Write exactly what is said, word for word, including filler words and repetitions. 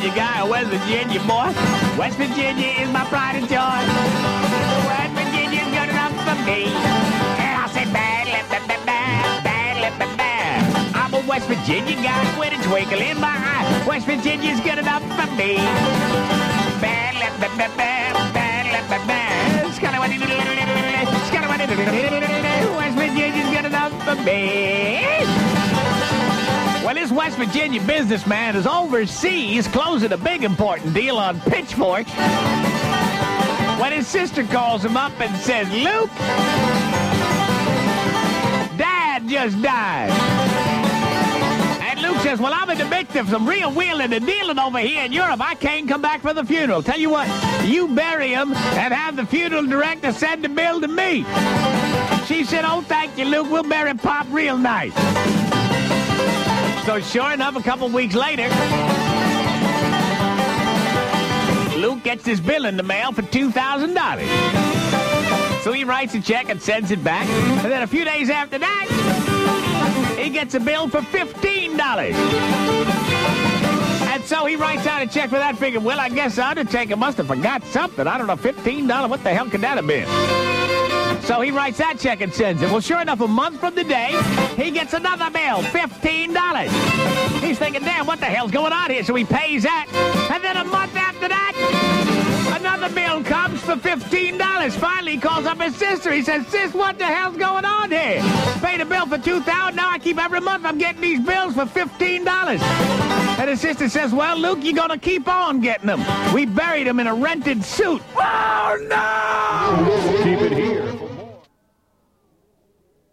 Virginia guy, a West Virginia boy. West Virginia is my pride and joy. West Virginia's good enough for me. And I say bad, bad, bad, bad, bad, bad, bad. I'm a West Virginia guy with a twinkle in my eye. West Virginia's good enough for me. Bad, bad, bad, bad, bad, bad, bad. It's kind of what it is. It's kind of what it is. West Virginia's good enough for me. Well, this West Virginia businessman is overseas closing a big important deal on Pitchfork when his sister calls him up and says, Luke, Dad just died. And Luke says, well, I'm in the midst of some real wheeling and dealing over here in Europe. I can't come back for the funeral. Tell you what, you bury him and have the funeral director send the bill to me. She said, oh, thank you, Luke. We'll bury Pop real nice. So sure enough, a couple weeks later, Luke gets his bill in the mail for two thousand dollars. So he writes a check and sends it back. And then a few days after that, he gets a bill for fifteen dollars. And so he writes out a check for that figure. Well, I guess the Undertaker must have forgot something. I don't know, fifteen dollars? What the hell could that have been? So he writes that check and sends it. Well, sure enough, a month from the day, he gets another bill, fifteen dollars. He's thinking, damn, what the hell's going on here? So he pays that. And then a month after that, another bill comes for fifteen dollars. Finally, he calls up his sister. He says, sis, what the hell's going on here? Paid a bill for two thousand dollars. Now I keep every month I'm getting these bills for fifteen dollars. And his sister says, well, Luke, you're going to keep on getting them. We buried him in a rented suit. Oh, no! Keep it here.